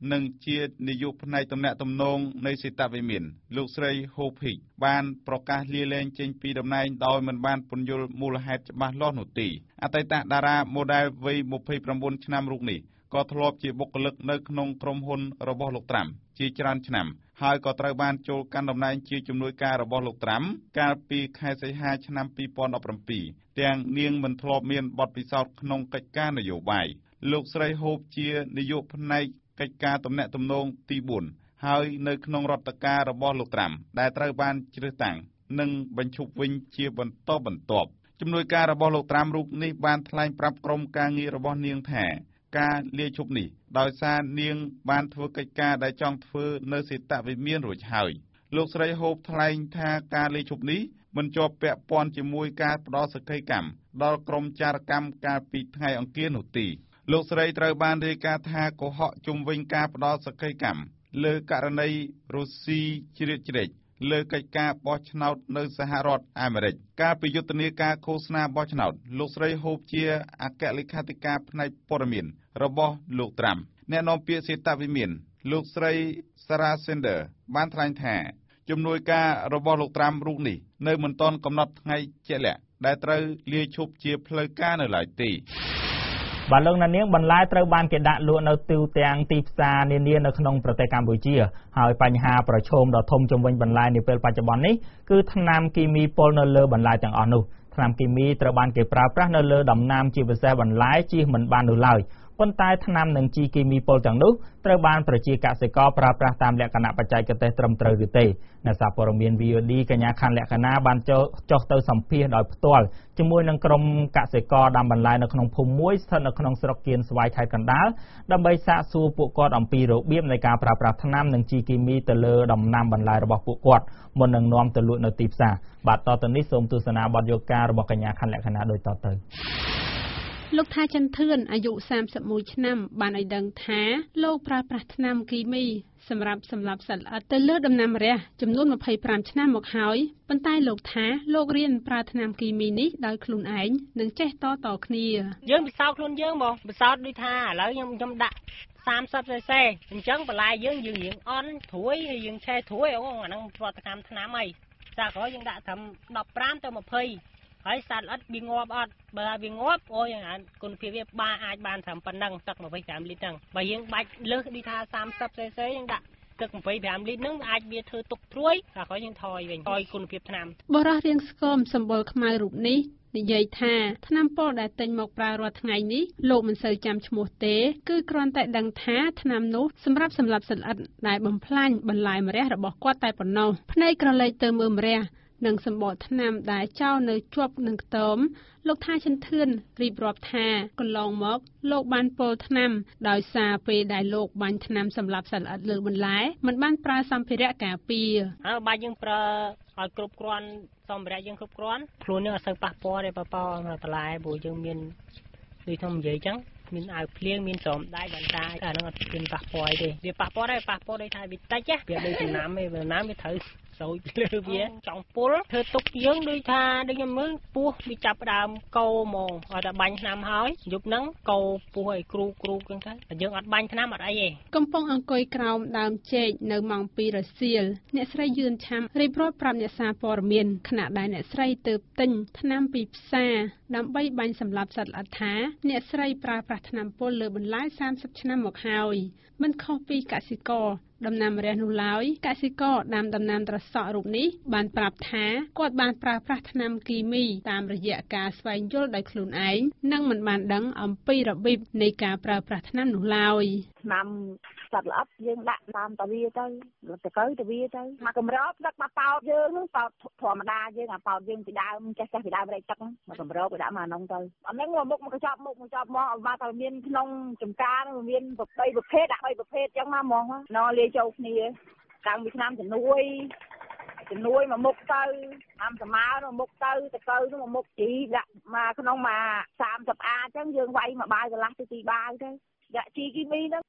និងជានាយកផ្នែកទំនាក់ទំនងនៃសេតវិមានលោកស្រីហូភីកបានប្រកាសលាលែងចេញពីតំណែងដោយមិនបានពន្យល់មូលហេតុច្បាស់លាស់នោះទេអតីតតារា model វ័យម្ភៃប្រាំបួនឆ្នាំរូបនេះក៏ធ្លាប់ជាបុគ្គលិកនៅក្នុងក្រុមហ៊ុនរបស់លោកត្រាំជាច្រើនឆ្នាំហើយក៏ត្រូវបានចូលកាន់តំណែងជាជំនួយការរបស់លោកត្រាំកាលពីខែសីហាឆ្នាំពីរពាន់ដប់ប្រាំពីរទាំងនាងមិនធ្លាប់មានបទពិសោធន៍ក្នុងកិច្ចការនយោបាយលោកស្រីហូបជានាយកផ្នែកកិច្ចការទំនាក់ទំនងទីបួនហើយនៅក្នុងរដ្ឋការរបស់លោកត្រាំដែលត្រូវបានជ្រើសតាំងនិងបញ្ឈប់វិញជាបន្តបន្ទាប់ជំនួយការរបស់លោកត្រាំរូបនេះបានថ្លែងប្រាប់ក្រុមការងាររបស់នាងថាការលាឈប់នេះដោយសារនាងបានធ្វើកិច្ចការដែលចង់ធ្វើនៅសេតវិមានរួចហើយលោកស្រីហូបថ្លែងថាការលាឈប់នេះមិនជាប់ពាក់ព័ន្ធជាមួយការផ្ដល់សក្ខីកម្មដល់ក្រុមចារកម្មកាលពីថ្ងៃអង្គារនោះទេលោកស្រីត្រូវបានរាយការណ៍ថាកុហកជុំវិញការផ្ដល់សក្ខីកម្មលើករណីរុស្ស៊ីជ្រៀតជ្រែកលើកិច្ចការបោះឆ្នោតនៅសហរដ្ឋអាមេរិកកាលពីយុទ្ធនាការឃោសនាបោះឆ្នោតលោកស្រីហូបជាអគ្គលេខាធិការផ្នែកព័ត៌មានរបស់លោកត្រាំអ្នកនាំពាក្យសេតវិមានលោកស្រី Sarah Sender បានថ្លែងថាជំនួយការរបស់លោកត្រាំរូបនេះនៅមិនទាន់កំណត់ថ្ងៃជាក់លាក់ដែលត្រូវលាឈប់ជាផ្លូវការនៅឡើយទេបាទលោកណានៀងបន្លែត្រូវបានគេដាក់លក់នៅទូទាំងទីផ្សារនានានៅក្នុងប្រទេសកម្ពុជាហើយបញ្ហាប្រឈមដ៏ធំជំវិញបន្លែនាពេលបច្ចុប្បន្ននេះគឺថ្នាំគីមីពុលនៅលើបន្លែទាំងអស់នោះថ្នាំគីមីត្រូវបានគេប្រើប្រាស់នៅលើដំណាំជាពិសេសបន្លែជៀសមិនបាននោះឡើយប៉ុន្តែថ្នាំនិងជីគីមីពុលទាំងនោះត្រូវបានប្រជាកសិករប្រើប្រាស់តាមលក្ខណៈបច្ចេកទេសត្រឹមត្រូវឬទេអ្នកសារព័ត៌មាន វី អូ ឌី កញ្ញាខាន់លក្ខណាបានចុះទៅសម្ភាសដោយផ្ទាល់ជាមួយនឹងក្រុមកសិករដាំបន្លែនៅក្នុងភូមិមួយស្ថិតនៅក្នុងស្រុកគៀនស្វាយខេត្តកណ្ដាលដើម្បីសាកសួរពួកគាត់អំពីរបៀបនៃការប្រើប្រាស់ថ្នាំនិងជីគីមីទៅលើដំណាំបន្លែរបស់ពួកគាត់មុននឹងនាំទៅលក់នៅទីផ្សារបាទតទៅនេះសូមទស្សនាបទយកការរបស់កញ្ញាខាន់លក្ខណាដូចតទៅលោកថាចន្ទធឿនអាយុសាមសិបមួយឆ្នាំបានឲ្យដឹងថាលោកប្រើប្រាស់ថ្នាំគីមីសម្រាប់សម្លាប់សត្វល្អិតទៅលើដំណាំរះចំនួនម្ភៃប្រាំឆ្នាំមកហើយប៉ុន្តែលោកថាលោករៀនប្រើថ្នាំគីមីនេះដោយខ្លួនឯងនិងចេះតតគ្នាយើងពិសោធន៍ខ្លួនយើងបងពិសោធន៍ដូចថាឥឡូវខ្ញុំខ្ញុំដាក់សាមសិបសេសេអញ្ចឹងបន្លែយើងយើងរៀងអន់ត្រួយយើងឆេះត្រួយអូអាហ្នឹងប្រតិកម្មថ្នាំអីចាក្រោយយើងដាក់ត្រឹមដប់ប្រាំទៅម្ភៃហើយសត្វល្អិតវាងាប់អត់បើវាងាប់អូយអាគុណភាពវាបានអាចបានត្រឹមប៉ុណ្ណឹងទឹកម្ភៃប្រាំលីត្រហ្នឹងបើយើងបាច់លើសដូចថាសាមសិបសេសេយើងដាក់ទឹកម្ភៃប្រាំលីត្រហ្នឹងអាចវាធ្វើទុកត្រួយតែក្រោយយើងថយវិញថយគុណភាពថ្នាំបរិះរៀងស្គមសម្បុរខ្មៅរូបនេះនិយាយថាថ្នាំពុលដែលទិញមកប្រើរាល់ថ្ងៃនេះលោកមិនសូវចាំឈ្មោះទេគឺគ្រាន់តែដឹងថាថ្នាំនោះសម្រាប់សម្លាប់សត្វល្អិតដែលបំផ្លាញបន្លែម្រះរបស់គាត់តែប៉ុណ្ណោះភ្នែកក្រឡេកទៅមើលម្រះនិងសម្បកថ្នាំដែលចោលនៅជាប់នឹងខ្ទមលោកថាចន្ទធឿនរៀបរាប់ថាកន្លងមកលោកបានពុលថ្នាំដោយសារពេលដែលលោកបាញ់ថ្នាំសម្លាប់សត្វល្អិតលើបន្លែមិនបានប្រើសម្ភារៈការពារហើយបាច់យើងប្រើឲ្យគ្រប់គ្រាន់សម្ភារៈយើងគ្រប់គ្រាន់ខ្លួនយើងអត់សូវប៉ះពាល់ទេប៉ប៉បន្លែព្រោះយើងមានដូចខ្ញុំនិយាយអញ្ចឹងមានអាវភ្លៀងមានស្រោមដៃបន្តាអាហ្នឹងអត់មានប៉ះពាល់ទេវាប៉ះពាល់ដែរប៉ះពាល់ដោយថាវាតិចវាដូចដំណាំទេដំណាំវាត្រូវចូលលើវាចង់ពុលធ្វើទុកយើងដូចថាដូចខ្ញុំមើលពោះវាចាប់ដើមកោហ្មងឲ្យតែបាញ់ថ្នាំហើយយប់ហ្នឹងកោពោះឲ្យគ្រូគ្រូចឹងទៅតែយើងអត់បាញ់ថ្នាំអត់អីទេកំពុងអង្គុយក្រោមដើមចេកនៅម៉ោងពីររសៀលអ្នកស្រីយឿនឆាំរៀបរាប់ប្រាប់អ្នកសារព័ត៌មានខណៈដែលអ្នកស្រីទើបទិញថ្នាំពីផ្សារដើម្បីបាញ់សម្លាប់សត្វល្អិតថាអ្នកស្រីប្រើប្រាស់ថ្នាំពុលលើបន្លែសាមសិបឆ្នាំមកហើយមិនខុសពីកសិករដំណាំរះនោះឡើយកសិករដាំដំណាំត្រសក់រូបនេះបានប្រាប់ថាគាត់បានប្រើប្រាស់ថ្នាំគីមីតាមរយៈការស្វែងយល់ដោយខ្លួនឯងនិងមិនបានដឹងអំពីរបៀបនៃការប្រើប្រាស់ថ្នាំនោះឡើយថ្នាំសត្វល្អិតយើងដាក់តាមតាវាទៅទៅទៅតាវាទៅមកកម្របដឹកមកប៉ោតយើងហ្នឹងប៉ោតធម្មតាយើងអាប៉ោតយើងពីដើមចេះចេះពីដើមរែកទឹកមកកម្របទៅដាក់មកក្នុងទៅអាហ្នឹងមកមុខមកកញ្ចប់មុខកញ្ចប់មកឲ្យមកតែមានក្នុងចំការហ្នឹងមានប្រភេទប្រភេទដាក់បីប្រភេទអញ្ចឹងមកហ្មងណោលាយចូលគ្នាតាំងពីឆ្នាំជំនួយជំនួយមកមុខទៅតាមសមើមកមុខទៅតកៅនោះមកមុខជីដាក់មកក្នុងមកសាមសិបអាអញ្ចឹងយើងវាយមកបាយកន្លះទៅទីបាវទៅដាក់ជីគីមីហ្នឹង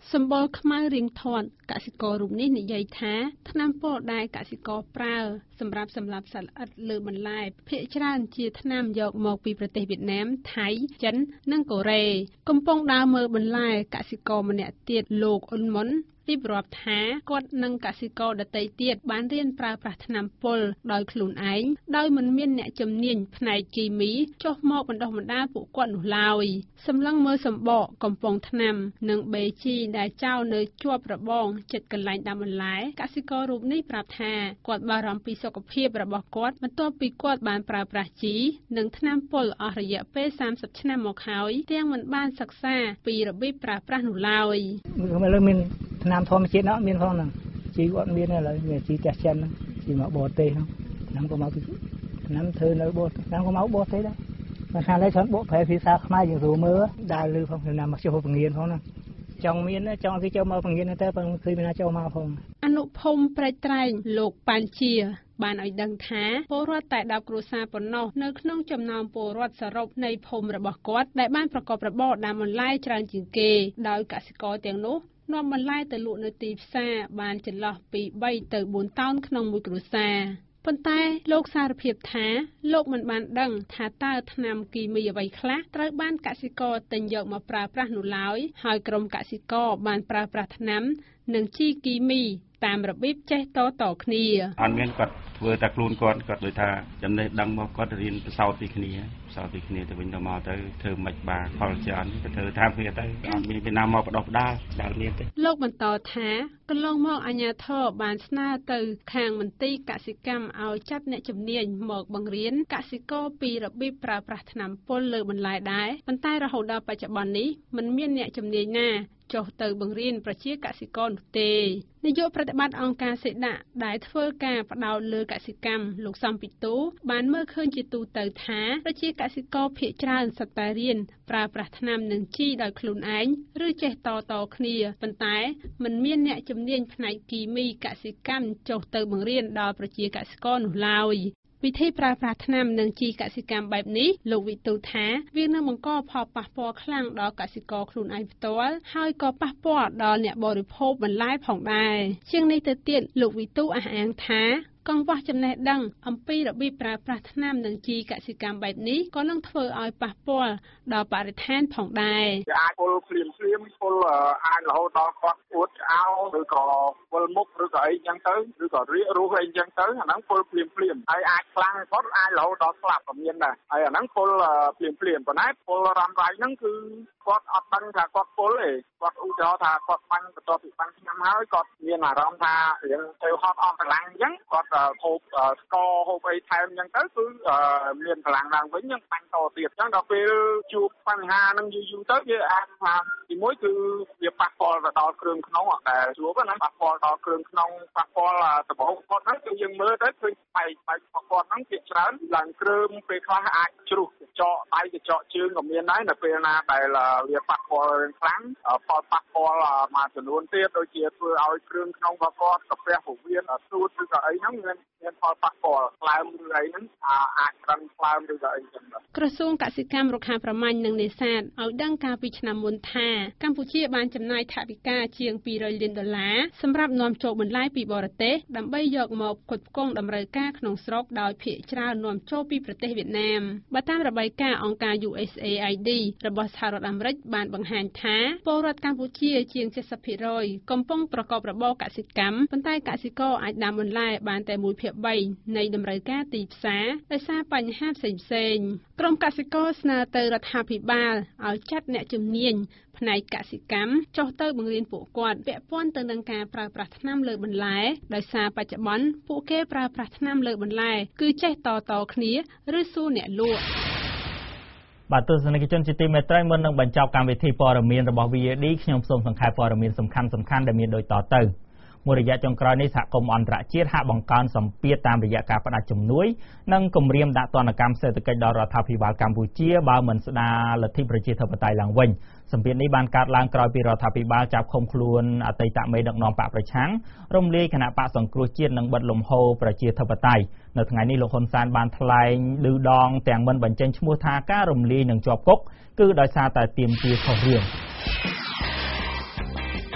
សម្បល់ខ្មៅរៀងធាត់កសិកររូបនេះនិយាយថាថ្នាំពុលដែលកសិករប្រើសម្រាប់សម្លាប់សត្វល្អិតលើបន្លែភាគច្រើនជាថ្នាំយកមកពីប្រទេសវៀតណាមថៃចិននិងកូរ៉េកំពុងដើរមើលបន្លែកសិករម្នាក់ទៀតលោកអ៊ុនមុនរៀបរាប់ថាគាត់និងកសិករដទៃទៀតបានរៀនប្រើប្រាស់ថ្នាំពុលដោយខ្លួនឯងដោយមិនមានអ្នកជំនាញផ្នែកគីមីចុះមកបណ្ដុះបណ្ដាលពួកគាត់នោះឡើយសម្លឹងមើលសម្បកកំប៉ុងថ្នាំនិងបេជីដែលចោលនៅជាប់របងចិត្តកន្លែងដាំបន្លែកសិកររូបនេះប្រាប់ថាគាត់បារម្ភពីសុខភាពរបស់គាត់បន្ទាប់ពីគាត់បានប្រើប្រាស់ជីនិងថ្នាំពុលអស់រយៈពេលសាមសិបឆ្នាំមកហើយទាំងមិនបានសិក្សាពីរបៀបប្រើប្រាស់នោះឡើយមានថ្នាំធម្មជាតិនោះមានផងហ្នឹងជីគាត់មានឥឡូវមានជីផ្ទះចិនហ្នឹងជីមកបរទេសហ្នឹងថ្នាំក៏មកពីថ្នាំធ្វើនៅបរទេសថ្នាំក៏មកបរទេសដែរបើថាឡើយច្រើនបកប្រែភាសាខ្មែរយើងស្រួលមើលដើរលឺផងថ្នាំមកចូលបង្រៀនផងហ្នឹងចង់មានចង់គេចូលមកបង្រៀនទៅប៉ុន្តែឃើញមានណាចូលមកផងអនុភូមិព្រែកត្រែងលោកប៉ាន់ជាបានឲ្យដឹងថាពលរដ្ឋតែដប់គ្រួសារប៉ុណ្ណោះនៅក្នុងចំណោមពលរដ្ឋសរុបនៃភូមិរបស់គាត់ដែលបានប្រកបរបរដាំបន្លែច្រើនជាងគេដោយកសិករទាំងនោះនាំបន្លែទៅលក់នៅទីផ្សារបានចន្លោះពីបីទៅបួនតោនក្នុងមួយគ្រួសារប៉ុន្តែលោកសារភាពថាលោកមិនបានដឹងថាតើថ្នាំគីមីអ្វីខ្លះត្រូវបានកសិករទិញយកមកប្រើប្រាស់នោះឡើយហើយក្រុមកសិករបានប្រើប្រាស់ថ្នាំនិងជីគីមីតាមរបៀបចេះតតគ្នាអត់មានគាត់ធ្វើតែខ្លួនគាត់គាត់ដូចថាចំណេះដឹងមកគាត់រៀនពិសោធន៍ពីគ្នាពិសោធន៍ពីគ្នាទៅវិញទៅមកទៅធ្វើមិនបានផលច្រើនទៅធ្វើតាមគ្នាទៅអត់មានពីណាមកបដោះបដាល់ដល់មានទេលោកបន្តថាកន្លងមកអាជ្ញាធរបានស្នើទៅខាងមន្ទីរកសិកម្មឲ្យចាត់អ្នកជំនាញមកបង្រៀនកសិករពីរបៀបប្រើប្រាស់ថ្នាំពុលលើបន្លែដែរប៉ុន្តែរហូតដល់បច្ចុប្បន្ននេះមិនមានអ្នកជំនាញណាចុះទៅបង្រៀនប្រជាកសិករនោះទេនាយកប្រតិបត្តិអង្គការសេដាក់ដែលធ្វើការផ្ដោតលើកសិកម្មលោកសំពីទូបានមើលឃើញជាទូទៅថាប្រជាកសិករភាគច្រើនសុទ្ធតែរៀនប្រើប្រាស់ថ្នាំនិងជីដោយខ្លួនឯងឬចេះតតគ្នាប៉ុន្តែមិនមានអ្នកជំនាញផ្នែកគីមីកសិកម្មចុះទៅបង្រៀនដល់ប្រជាកសិករនោះឡើយវិធីប្រើប្រាស់ថ្នាំនិងជីកសិកម្មបែបនេះលោកវិទូថាវានឹងបង្កផលប៉ះពាល់ខ្លាំងដល់កសិករខ្លួនឯងផ្ទាល់ហើយក៏ប៉ះពាល់ដល់អ្នកបរិភោគបន្លែផងដែរជាងនេះទៅទៀតលោកវិទូអះអាងថាកង្វះចំណេះដឹងអំពីរបៀបប្រើប្រាស់ថ្នាំនិងជីកសិកម្មបែបនេះក៏នឹងធ្វើឲ្យប៉ះពាល់ដល់បរិស្ថានផងដែរអាចពុលភ្លាមភ្លាមពុលអាចរហូតដល់គាត់អួតអោឬក៏ពុលមុខឬក៏អីចឹងទៅឬក៏រាករូសអីចឹងទៅអាហ្នឹងពុលភ្លាមភ្លាមហើយអាចខ្លាំងគាត់អាចរហូតដល់ស្លាប់ក៏មានដែរហើយអាហ្នឹងពុលភ្លាមភ្លាមប៉ុន្តែពុលរ៉ាំរ៉ៃហ្នឹងគឺគាត់អត់ដឹងថាគាត់ពុលទេគាត់ឧទាហរណ៍ថាគាត់បាញ់បន្ទាប់ពីបាញ់ឆ្នាំហើយគាត់មានអារម្មណ៍ថារឿងទៅហត់អស់កម្លាំងអញ្ចឹងគាត់ហូបស្ករហូបអីថែមអញ្ចឹងទៅគឺមានកម្លាំងឡើងវិញយើងបាញ់តទៀតអញ្ចឹងដល់ពេលជួបបញ្ហាហ្នឹងយូរយូរទៅវាអាចថាទីមួយគឺវាប៉ះពាល់ទៅដល់គ្រឿងក្នុងតែជួបណាប៉ះពាល់ដល់គ្រឿងក្នុងប៉ះពាល់សបោគាត់ហ្នឹងគឺយើងមើលទៅឃើញបែកបែករបស់គាត់ហ្នឹងជាច្រើនឡើងគ្រើមពេលខ្លះអាចជ្រុះកញ្ចក់ដៃកញ្ចក់ជើងក៏មានដែរនៅពេលណាដែលវាប៉ះពាល់ខ្លាំងផលប៉ះពាល់មួយចំនួនទៀតដូចជាធ្វើឲ្យគ្រឿងក្នុងរបស់គាត់កាពះពោះវៀនស្ទួតឬក៏អីហ្នឹងមានមានផលប៉ះពាល់ខ្លាំងឬអីហ្នឹងអាចក្រិនខ្លាំងឬក៏អីចឹងក្រសួងកសិកម្មរុក្ខាប្រមាញ់និងនេសាទឲ្យដឹងកាលពីឆ្នាំមុនថាកម្ពុជាបានចំណាយថវិកាជាងពីររយលានដុល្លារសម្រាប់នាំចូលបន្លែពីបរទេសដើម្បីយកមកផ្គត់ផ្គង់តម្រូវការក្នុងស្រុកដោយភាគច្រើននាំចូលពីប្រទេសវៀតណាមបើតាមរបាយការណ៍អង្គការ U S A I D របស់សហរដ្ឋអាមេរិកបានបង្ហាញថាពលរដ្ឋកម្ពុជាជាង เจ็ดสิบភាគរយ កំពុងប្រកបរបរកសិកម្មប៉ុន្តែកសិករអាចដាំបន្លែបានតែមួយភាគបីនៃតម្រូវការទីផ្សារដោយសារបញ្ហាផ្សេងៗក្រុមកសិករស្នើទៅរដ្ឋាភិបាលឲ្យចាត់អ្នកជំនាញផ្នែកកសិកម្មចុះទៅបង្រៀនពួកគាត់ពាក់ព័ន្ធទៅនឹងការប្រើប្រាស់ថ្នាំលើបន្លែដោយសារបច្ចុប្បន្នពួកគេប្រើប្រាស់ថ្នាំលើបន្លែគឺចេះតតគ្នាឬសួរអ្នកលក់បាទទស្សនិកជនជាទីមេត្រីមុននឹងបញ្ចប់កម្មវិធីព័ត៌មានរបស់ V O D ខ្ញុំសូមសង្ខេបព័ត៌មានសំខាន់ៗដែលមានដូចតទៅមួយរយៈចុងក្រោយនេះសហគមន៍អន្តរជាតិហាក់បង្កើនសម្ពាធតាមរយៈការផ្តាច់ជំនួយនិងគម្រាមដាក់ទណ្ឌកម្មសេដ្ឋកិច្ចដល់រដ្ឋាភិបាលកម្ពុជាបើមិនស្ដារលទ្ធិប្រជាធិបតេយ្យឡើងវិញសម្ពាធនេះបានកើតឡើងក្រោយពីរដ្ឋាភិបាលចាប់ឃុំខ្លួនអតីតមេដឹកនាំបកប្រឆាំងរំលាយគណៈបកសង្គ្រោះជាតិនិងបិទលំហូរប្រជាធិបតេយ្យនៅថ្ងៃនេះលោកហ៊ុនសែនបានថ្លែងឌឺដងទាំងមិនបញ្ចេញឈ្មោះថាការរំលាយនឹងជាប់គុកគឺដោយសារតែទាមទារខុសរឿង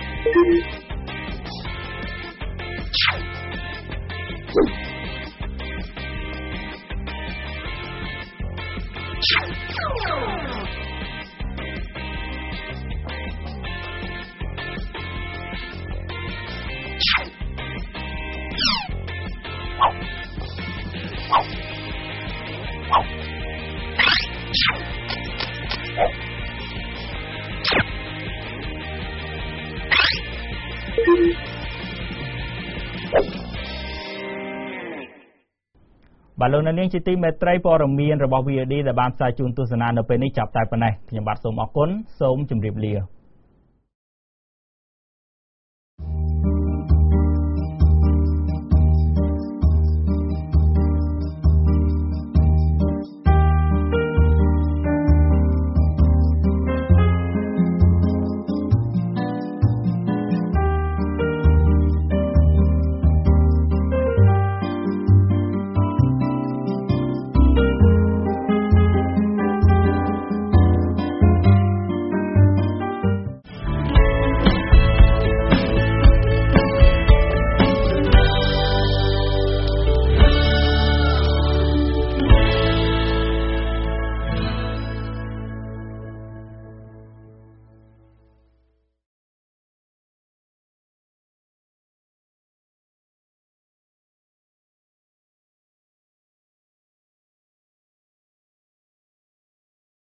បាទលោកអ្នកនាងជាទីមេត្រីព័ត៌មានរបស់ វី អូ ឌី ដែលបានផ្សាយជូនទស្សនានៅពេលនេះចាប់តែប៉ុណ្ណេះខ្ញុំបាទសូមអរគុណសូមជម្រាបលា